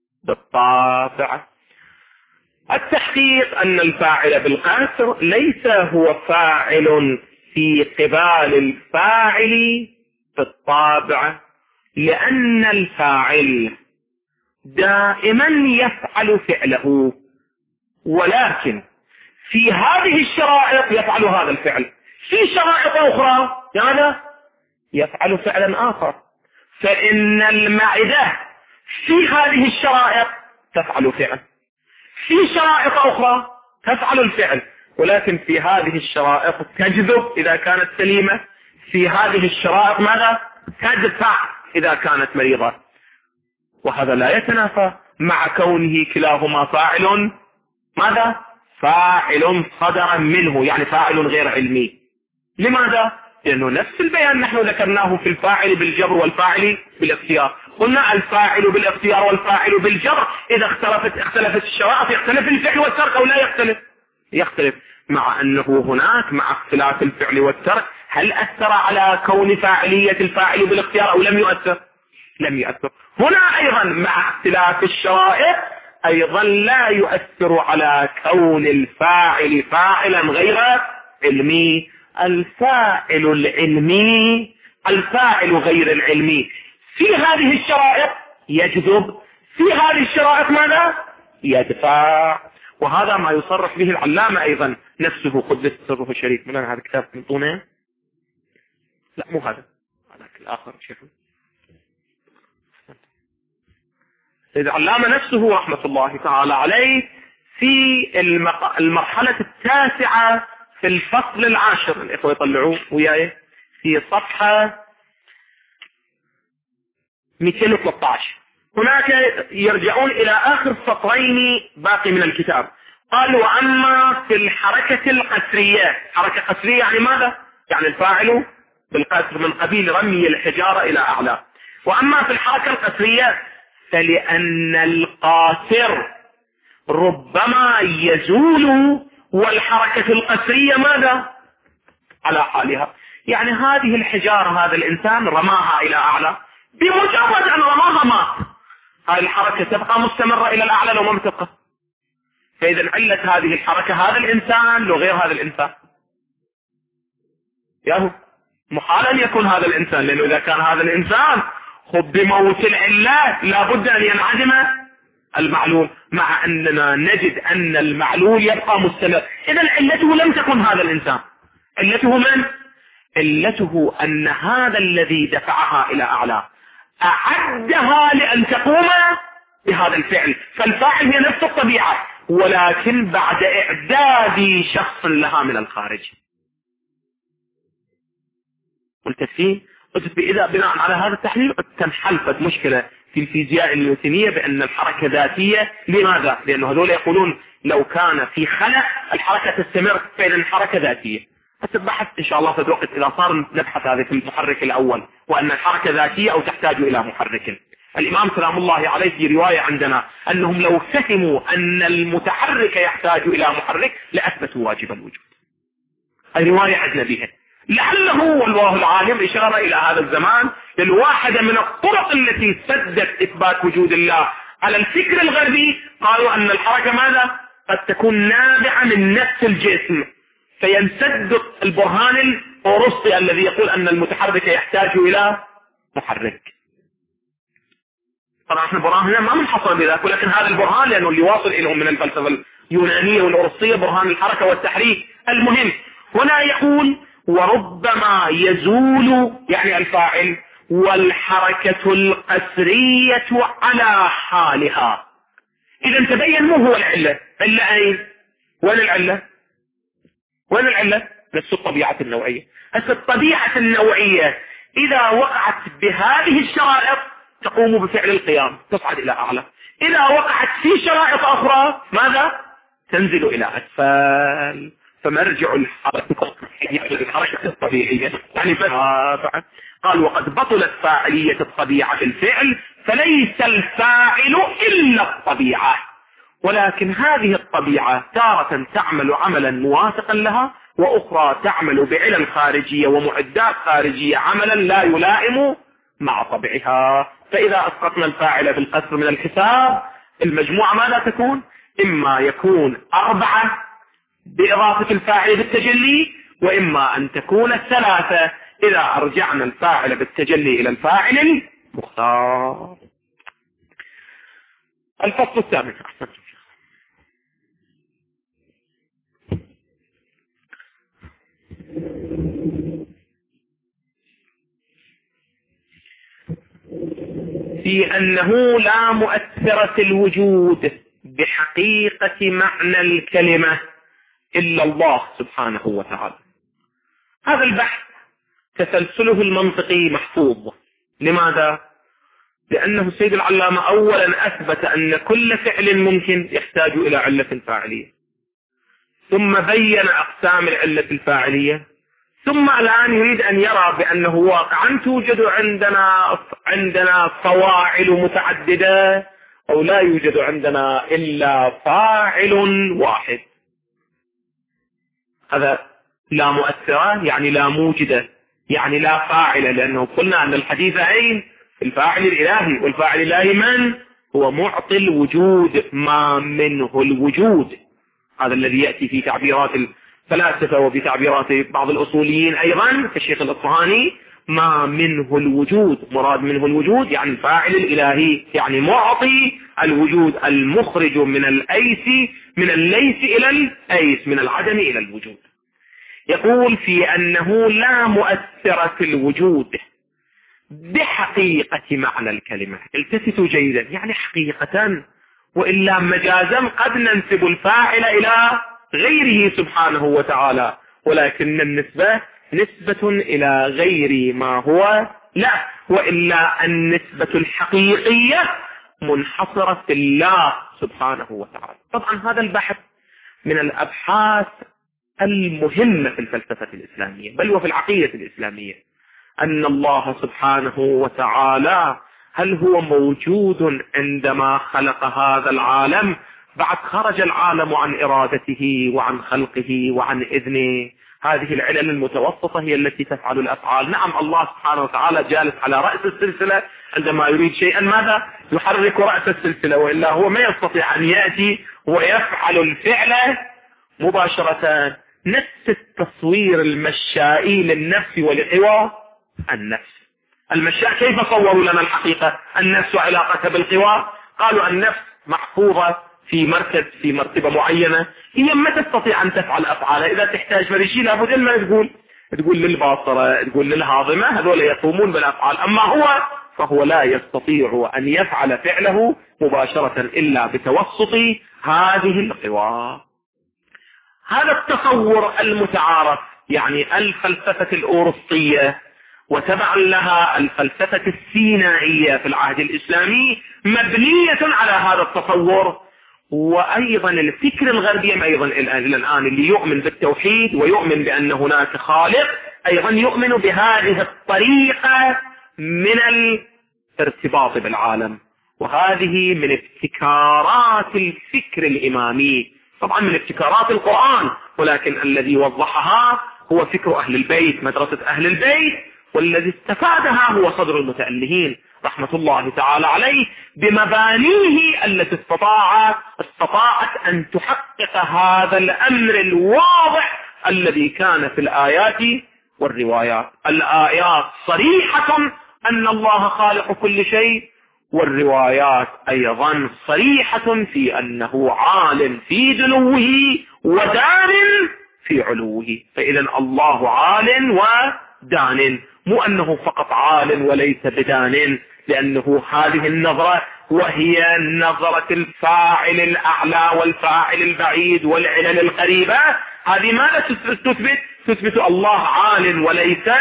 بالطبع؟ التحقيق أن الفاعل بالقصر ليس هو فاعل في قبال الفاعل بالطبع، لأن الفاعل دائما يفعل فعله، ولكن في هذه الشرائط يفعل هذا الفعل، في شرائط أخرى يعني يفعل فعلا آخر. فإن المعدة في هذه الشرائط تفعل فعل، في شرائط أخرى تفعل الفعل، ولكن في هذه الشرائط تجذب إذا كانت سليمة، في هذه الشرائط ماذا؟ تدفع إذا كانت مريضة. وهذا لا يتنافى مع كونه كلاهما فاعل ماذا؟ فاعل صدر منه، يعني فاعل غير علمي. لماذا؟ لأنه نفس البيان نحن ذكرناه في الفاعل بالجبر والفاعل بالاختيار. قلنا الفاعل بالاختيار والفاعل بالجبر إذا اختلفت اختلفت الشرائط يختلف الفعل والترك أو لا يختلف؟ يختلف. مع أنه هناك مع اختلاف الفعل والترك هل أثر على كون فاعلية الفاعل بالاختيار أو لم يؤثر؟ لم يؤثر. هنا أيضا مع اختلاف الشرائط أيضا لا يؤثر على كون الفاعل فاعلا غير علمي. الفاعل العلمي الفاعل غير العلمي في هذه الشرائط يجذب، في هذه الشرائط ماذا؟ يدفع. وهذا ما يصرح به العلامة أيضا نفسه قدس سره الشريف. من هذا الكتاب تنطونه؟ لا مو هذا، هذاك الآخر شيخنا. سيد العلامة نفسه رحمة الله تعالى عليه في المرحلة التاسعة في الفصل العاشر، الإخوة يطلعوه وياي في صفحة مئتين وثلاثة عشر، هناك يرجعون إلى آخر سطرين باقي من الكتاب. قال: وأما في الحركة القسرية، حركة قسرية يعني ماذا؟ يعني الفاعل بالقسر من قبيل رمي الحجارة إلى أعلى. وأما في الحركة القسرية فلأن القاسر ربما يزول والحركة القسرية ماذا؟ على حالها. يعني هذه الحجارة هذا الإنسان رماها إلى أعلى، بمجرد أن رماها مات، هذه الحركة تبقى مستمرة إلى الأعلى لو ما تبقى. فإذا علة هذه الحركة هذا الإنسان لو غير هذا الإنسان، ياهو محال أن يكون هذا الإنسان، لأنه إذا كان هذا الإنسان خب بموت العلة لابد أن ينعدم المعلول، مع أننا نجد أن المعلول يبقى مستمر. إذا علته لم تكن هذا الإنسان، علته من؟ علته أن هذا الذي دفعها إلى أعلى أعدها لأن تقوم بهذا الفعل، فالفاعل هي نفس الطبيعة ولكن بعد إعداد شخص لها من الخارج. قلت فيه قلت إذا بناء على هذا التحليل تنحل مشكلة في الفيزياء النيوتنية بأن الحركة ذاتية. لماذا؟ لأنه هذول يقولون لو كان في خلق الحركة تستمر، فإن الحركة ذاتية. بس بحثت إن شاء الله في الوقت إذا صار نبحث هذا في المحرك الأول، وأن الحركة ذاتية أو تحتاج إلى محرك. الإمام سلام الله عليه في رواية عندنا أنهم لو فهموا أن المتحرك يحتاج إلى محرك لأثبتوا واجب الوجود. الرواية عندنا بها، لعله والله العالم إشارة إلى هذا الزمان للواحدة من الطرق التي سدت إثبات وجود الله على الفكر الغربي. قالوا أن الحركة ماذا؟ قد تكون نابعة من نفس الجسم، فينسد البرهان الأوروسي الذي يقول أن المتحرك يحتاج إلى محرك. طبعا احنا برهاننا ما منحصر بذلك، ولكن هذا البرهان لأنه اللي واصل إليهم من الفلسفة اليونانية والأوروسية برهان الحركة والتحريك. المهم هنا يقول وربما يزول يعني الفاعل والحركة القسرية على حالها. إذا تبين مو هو العلة. إلا أين؟ وين العلة؟ وين العلة؟ نفس الطبيعة النوعية. هسه الطبيعة النوعية إذا وقعت بهذه الشرائط تقوم بفعل القيام، تصعد إلى أعلى. إذا وقعت في شرائط أخرى ماذا؟ تنزل إلى أسفل. فمرجع الحركة الحركة الطبيعية يعني قال وقد بطلت فاعلية الطبيعة في الفعل فليس الفاعل إلا الطبيعة، ولكن هذه الطبيعة تارة تعمل عملا موافقا لها، وأخرى تعمل بعلل خارجية ومعدات خارجية عملا لا يلائم مع طبعها. فإذا أسقطنا الفاعل بالقسر من الحساب المجموعة ماذا تكون؟ إما يكون أربعة بإضافة الفاعل بالتجلي، وإما أن تكون الثلاثة إذا أرجعنا الفاعل بالتجلي إلى الفاعل المختار. الفصل الثامن. في أنه لا مؤثر في الوجود بحقيقة معنى الكلمة إلا الله سبحانه وتعالى. هذا البحث تسلسله المنطقي محفوظ. لماذا؟ لأنه السيد العلامة أولا أثبت أن كل فعل ممكن يحتاج إلى علة فاعلية، ثم بين أقسام العلة الفاعلية، ثم الآن يريد أن يرى بأنه واقعا توجد عندنا عندنا فواعل متعددة أو لا يوجد عندنا إلا فاعل واحد. هذا لا مؤثرة يعني لا موجدة يعني لا فاعلة، لأنه قلنا أن الحديث أين؟ الفاعل الإلهي، والفاعل الإلهي من؟ هو معطي الوجود، ما منه الوجود. هذا الذي يأتي في تعبيرات الفلاسفة وفي تعبيرات بعض الأصوليين أيضا كالشيخ الأصفهاني، ما منه الوجود، مراد منه الوجود يعني الفاعل الإلهي، يعني معطي الوجود المخرج من الأيس من الليس إلى الأيس، من العدم إلى الوجود. يقول في أنه لا مؤثر في الوجود بحقيقة معنى الكلمة. التفتوا جيدا، يعني حقيقة، وإلا مجازا قد ننسب الفاعل إلى غيره سبحانه وتعالى، ولكن النسبة نسبة إلى غير ما هو لا، وإلا النسبة الحقيقية منحصرة في الله سبحانه وتعالى. طبعا هذا البحث من الأبحاث المهمة في الفلسفة الإسلامية بل وفي العقيدة الإسلامية، أن الله سبحانه وتعالى هل هو موجود عندما خلق هذا العالم؟ بعد خرج العالم عن إرادته وعن خلقه وعن إذنه. هذه العلل المتوسطة هي التي تفعل الأفعال. نعم الله سبحانه وتعالى جالس على رأس السلسلة، عندما يريد شيئا ماذا؟ يحرك رأس السلسلة، وإلا هو ما يستطيع أن يأتي ويفعل الفعل مباشرة. نفس التصوير المشائي للنفس ولقوى النفس. المشاء كيف صوروا لنا الحقيقة النفس وعلاقتها بالقوى؟ قالوا النفس محفوظة في مركز في مرتبة معينة، هي ما تستطيع أن تفعل أفعالها. إذا تحتاج فريشي لابد ما تقول تقول للباصرة، تقول للهاضمة، هذول يقومون بالأفعال. أما هو فهو لا يستطيع أن يفعل فعله مباشرة إلا بتوسط هذه القوى. هذا التصور المتعارف، يعني الفلسفة الأوروبية وتبعا لها الفلسفة السينائية في العهد الإسلامي مبنية على هذا التصور، وأيضا الفكر الغربي أيضا إلى الآن اللي يؤمن بالتوحيد ويؤمن بأن هناك خالق أيضا يؤمن بهذه الطريقة من الارتباط بالعالم. وهذه من ابتكارات الفكر الإمامي، طبعا من ابتكارات القرآن، ولكن الذي وضحها هو فكر أهل البيت، مدرسة أهل البيت، والذي استفادها هو صدر المتألهين رحمة الله تعالى عليه بمبانيه التي استطاعت استطاعت أن تحقق هذا الأمر الواضح الذي كان في الآيات والروايات. الآيات صريحة أن الله خالق كل شيء، والروايات أيضا صريحة في أنه عال في دنوه ودان في علوه. فإذا الله عال ودان، مو أنه فقط عال وليس بدان، لأنه هذه النظرة وهي نظرة الفاعل الأعلى والفاعل البعيد والعلل القريبة، هذه ماذا تثبت؟ تثبت الله عال وليس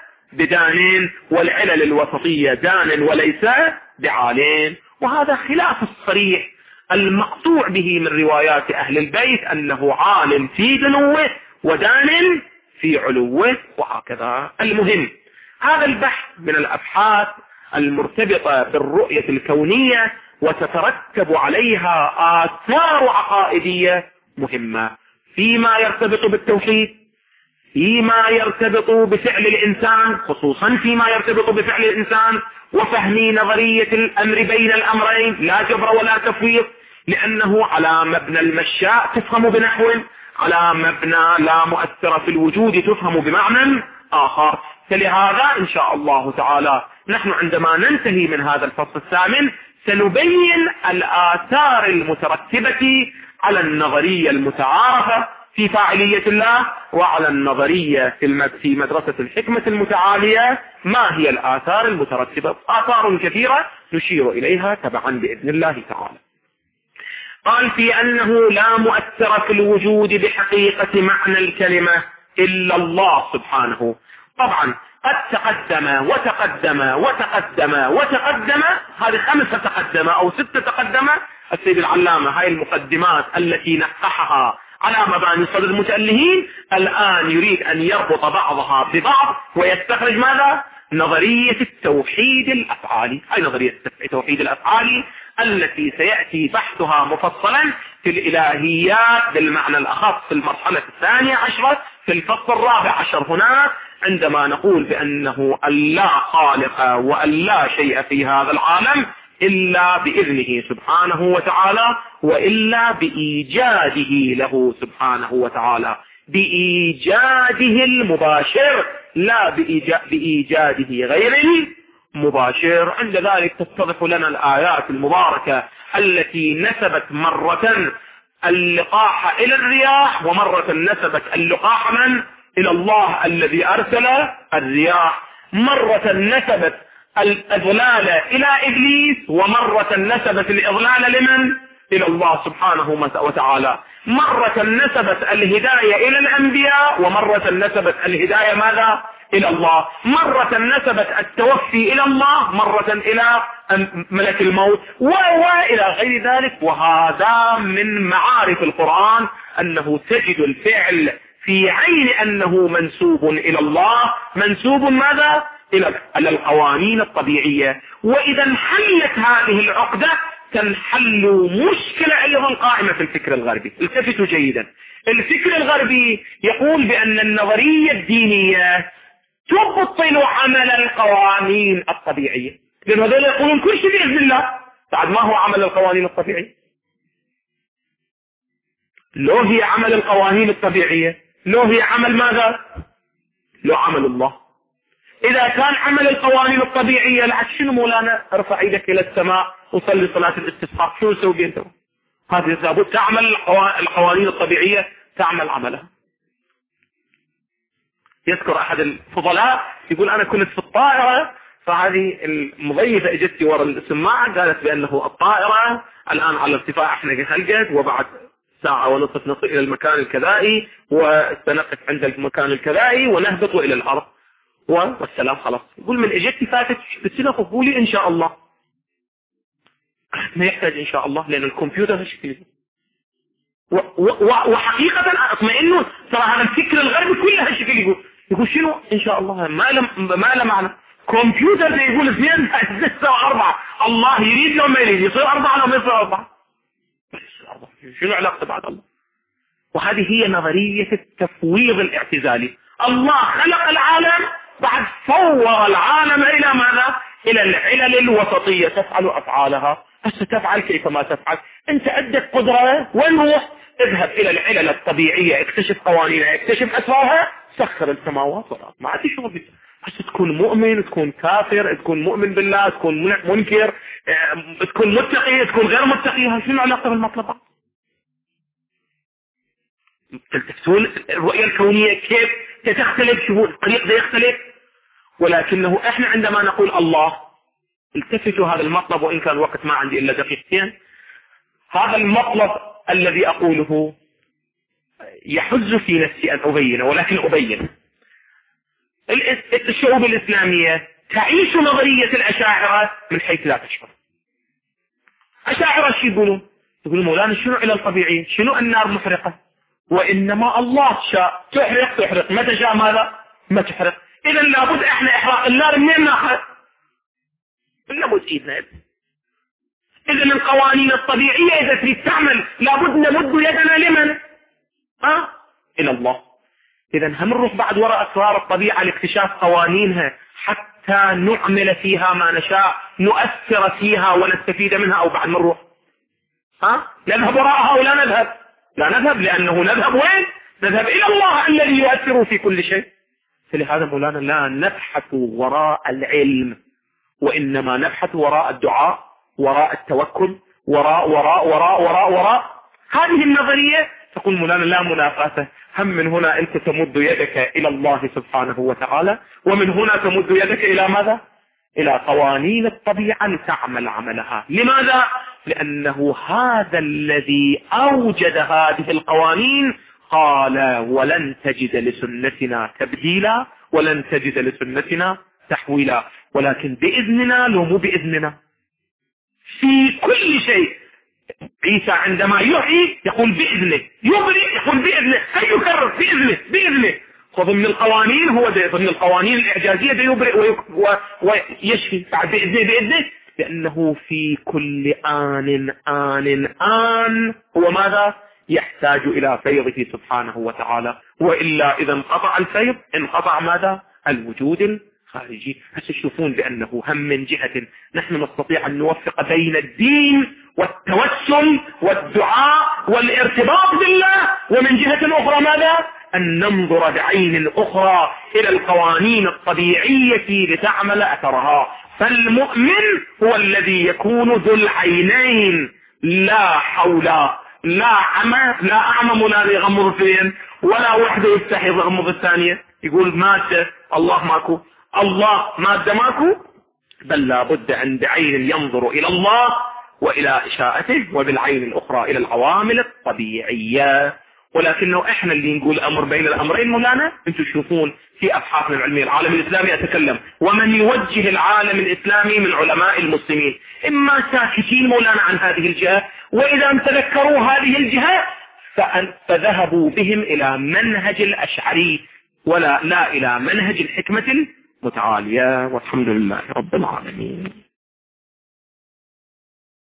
بدان، والعلل الوسطية دان وليس بعالين. وهذا خلاف الصريح المقطوع به من روايات أهل البيت أنه عال في دنوه ودان في علوه وهكذا. المهم هذا البحث من الأبحاث المرتبطة بالرؤية الكونية وتترتب عليها آثار عقائدية مهمة فيما يرتبط بالتوحيد، فيما يرتبط بفعل الإنسان، خصوصا فيما يرتبط بفعل الإنسان وفهم نظرية الأمر بين الأمرين، لا جبر ولا تفويض، لأنه على مبنى المشاء تفهم بنحو، على مبنى لا مؤثر في الوجود تفهم بمعنى آخر. فلهذا إن شاء الله تعالى نحن عندما ننتهي من هذا الفصل الثامن سنبين الآثار المترتبة على النظرية المتعارفة في فاعلية الله، وعلى النظرية في مدرسة الحكمة المتعالية ما هي الآثار المترتبة. آثار كثيرة نشير إليها تبعا بإذن الله تعالى. قال في أنه لا مؤثر في الوجود بحقيقة معنى الكلمة إلا الله سبحانه. طبعا قد تقدم وتقدم وتقدم وتقدم، هذه خمسة تقدم أو ستة تقدم السيد العلامة، هاي المقدمات التي نقحها على مباني صدر المتألهين، الآن يريد أن يربط بعضها ببعض ويستخرج ماذا؟ نظرية التوحيد الأفعالي. هاي نظرية التوحيد الأفعالي التي سيأتي بحثها مفصلا في الإلهيات بالمعنى الأخص في المرحلة الثانية عشرة في الفصل الرابع عشر هناك، عندما نقول بأنه اللا خالق واللا شيء في هذا العالم إلا بإذنه سبحانه وتعالى، وإلا بإيجاده له سبحانه وتعالى، بإيجاده المباشر لا بإيجاده غير المباشر. عند ذلك تتضح لنا الآيات المباركة التي نسبت مرة اللقاح إلى الرياح، ومرة نسبت اللقاح من؟ إلى الله الذي أرسل الرياح. مرة نسبت الإضلال إلى إبليس، ومرة نسبت الإضلال لمن؟ إلى الله سبحانه وتعالى. مرة نسبت الهداية إلى الأنبياء، ومرة نسبت الهداية ماذا؟ إلى الله. مرة نسبت التوفي إلى الله، مرة إلى ملك الموت، وإلى غير ذلك. وهذا من معارف القرآن أنه تجد الفعل في عين أنه منسوب إلى الله، منسوب ماذا؟ إلى القوانين الطبيعية. وإذا انحلت هذه العقدة تنحل مشكلة أيضا قائمة في الفكر الغربي. التفتوا جيدا، الفكر الغربي يقول بأن النظرية الدينية تبطل عمل القوانين الطبيعية، لأن هذول يقولون كل شيء بإذن الله. بعد ما هو عمل القوانين الطبيعية؟ لو هي عمل القوانين الطبيعية، لو هي عمل ماذا؟ لو عمل الله. إذا كان عمل القوانين الطبيعية لعد شنو مولانا؟ ارفع ايدك إلى السماء وصلي صلاة الاستسقاء، شو نسوي بينتم؟ هذه لابد تعمل القوانين الطبيعية، تعمل عملها. يذكر أحد الفضلاء يقول أنا كنت في الطائرة فهذه المضيفة اجت ورا السماعة قالت بأنه الطائرة الآن على ارتفاع احنا خلقت، وبعد ساعة ونصف نصل إلى المكان الكذائي وسنقف عند المكان الكذائي ونهبط إلى الأرض والسلام خلاص. يقول من اجت فاتت بالسنة قولي إن شاء الله، ما يحتاج إن شاء الله لأن الكمبيوتر هالشكل. وحقيقة اطمئنوا ترى هذا الفكر الغربي كله هالشكل. يقول يقول شنو إن شاء الله ما له ما له معنى. كمبيوتر يقول اثنين ستة وأربعة، الله يريد لو ما يريد يصير أربعة لو ما يصير أربعة. شنو علاقته بعد الله؟ وهذه هي نظرية التفويض الاعتزالي. الله خلق العالم بعد فوض العالم إلى ماذا؟ إلى العلل الوسطية تفعل أفعالها، بس تفعل كيفما تفعل. أنت عندك قدرة وين روح؟ اذهب إلى العلل الطبيعية، اكتشف قوانينها، اكتشف أسرارها، سخر السماوات والأرض، ما عندي شغل بك. بس تكون مؤمن، تكون كافر، تكون مؤمن بالله، تكون منكر، تكون متقي، تكون غير متقي، شنو علاقة بالمطلب؟ تلتفتون الرؤية الكونية كيف تختلف، شو الطريق ده يختلف. ولكنه احنا عندما نقول الله، التفتوا هذا المطلب وإن كان الوقت ما عندي إلا دقيقتين. هذا المطلب الذي أقوله يحز في نفسي أن أبينه، ولكن أبين. الشعوب الإسلامية تعيش نظرية الأشاعرة من حيث لا تشعر. أشاعرة شو يقولون؟ يقولون مولانا شنو علل الطبيعي؟ شنو النار محرقة؟ وإنما الله شاء تحرق تحرق، ما تشاء ماذا؟ ما تحرق. إذا لابد إحنا إحراق النار منين ناخذ؟ لابد إيدنا. إذا القوانين الطبيعية إذا تريد تعمل لابد نمد يدنا لمن؟ ها؟ إلى الله. إذا هم نروح بعد وراء أسرار الطبيعة لاكتشاف قوانينها حتى نعمل فيها ما نشاء، نؤثر فيها ونستفيد منها، أو بعد نروح ها؟ نذهب وراءها ولا نذهب؟ لا نذهب، لأنه نذهب وين؟ نذهب إلى الله الذي يؤثر في كل شيء. فلهذا مولانا لا نبحث وراء العلم، وإنما نبحث وراء الدعاء، وراء التوكل، وراء وراء وراء وراء وراء هذه النظرية. تقول مولانا لا منافسة، هم من هنا أنت تمد يدك إلى الله سبحانه وتعالى، ومن هنا تمد يدك إلى ماذا؟ إلى قوانين الطبيعة لتعمل عملها. لماذا؟ لأنه هذا الذي أوجد هذه القوانين قال ولن تجد لسنتنا تبديلا ولن تجد لسنتنا تحويلا. ولكن بإذننا لو مو بإذننا في كل شيء. عيسى عندما يحيي يقول بإذنه، يبرئ يقول بإذنه، يكرر بإذنه بإذنه. وضمن القوانين هو ده، ضمن القوانين الإعجازية ده يبرئ ويشفي بعد بإذنه بإذنه، لأنه في كل آن آن آن هو ماذا؟ يحتاج إلى فيضه سبحانه وتعالى. وإلا إذا انقطع الفيض انقطع ماذا؟ الوجود الخارجي. هسه تشوفون بأنه هم من جهة نحن نستطيع أن نوفق بين الدين والتوسل والدعاء والارتباط بالله، ومن جهة أخرى ماذا؟ أن ننظر بعين أخرى إلى القوانين الطبيعية لتعمل أثرها. فالمؤمن هو الذي يكون ذو العينين، لا حول لا عمى لا أعمى لا يغمض فين، ولا وحده يستحي يغمض الثانية. يقول مادة الله ماكو، الله مادة ماكو، بل لا بد عند عين ينظر إلى الله وإلى إشاءته، وبالعين الأخرى إلى العوامل الطبيعية. ولكنه إحنا اللي نقول أمر بين الأمرين. مولانا أنتم تشوفون في أبحاثنا العلمية العالم الإسلامي أتكلم، ومن يوجه العالم الإسلامي من علماء المسلمين إما ساكتين مولانا عن هذه الجهة، وإذا تذكروا هذه الجهة فذهبوا بهم إلى منهج الأشعري ولا لا إلى منهج الحكمة المتعالية. والحمد لله رب العالمين.